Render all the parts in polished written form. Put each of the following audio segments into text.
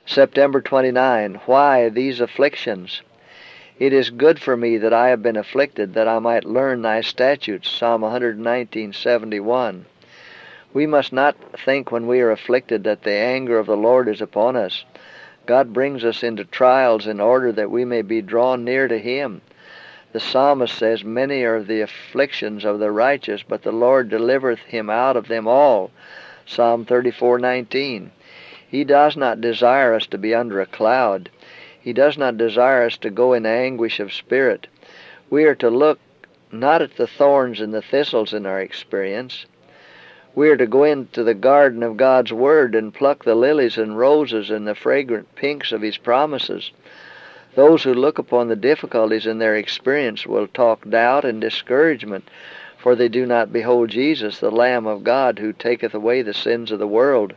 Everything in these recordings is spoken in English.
September 29. Why these afflictions? It is good for me that I have been afflicted, that I might learn thy statutes. Psalm 119:71. We must not think when we are afflicted that the anger of the Lord is upon us. God brings us into trials in order that we may be drawn near to Him. The psalmist says, "Many are the afflictions of the righteous, but the Lord delivereth him out of them all." Psalm 34:19. He does not desire us to be under a cloud. He does not desire us to go in anguish of spirit. We are to look not at the thorns and the thistles in our experience. We are to go into the garden of God's Word and pluck the lilies and roses and the fragrant pinks of His promises. Those who look upon the difficulties in their experience will talk doubt and discouragement, for they do not behold Jesus, the Lamb of God, who taketh away the sins of the world.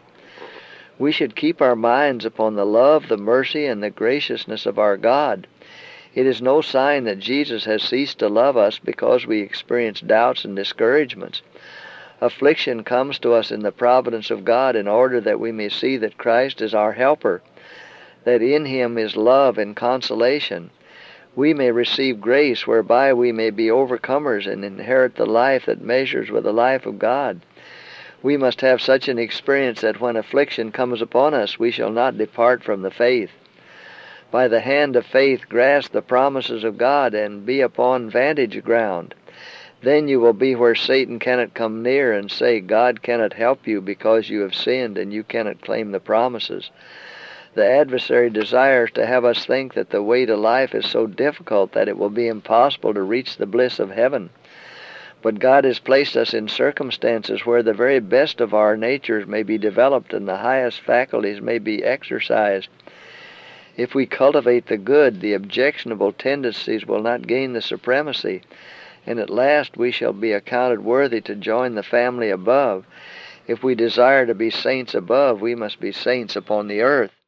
We should keep our minds upon the love, the mercy, and the graciousness of our God. It is no sign that Jesus has ceased to love us because we experience doubts and discouragements. Affliction comes to us in the providence of God in order that we may see that Christ is our helper, that in Him is love and consolation. We may receive grace whereby we may be overcomers and inherit the life that measures with the life of God. We must have such an experience that when affliction comes upon us, we shall not depart from the faith. By the hand of faith, grasp the promises of God and be upon vantage ground. Then you will be where Satan cannot come near and say, God cannot help you because you have sinned and you cannot claim the promises. The adversary desires to have us think that the way to life is so difficult that it will be impossible to reach the bliss of heaven. But God has placed us in circumstances where the very best of our natures may be developed and the highest faculties may be exercised. If we cultivate the good, the objectionable tendencies will not gain the supremacy, and at last we shall be accounted worthy to join the family above. If we desire to be saints above, we must be saints upon the earth.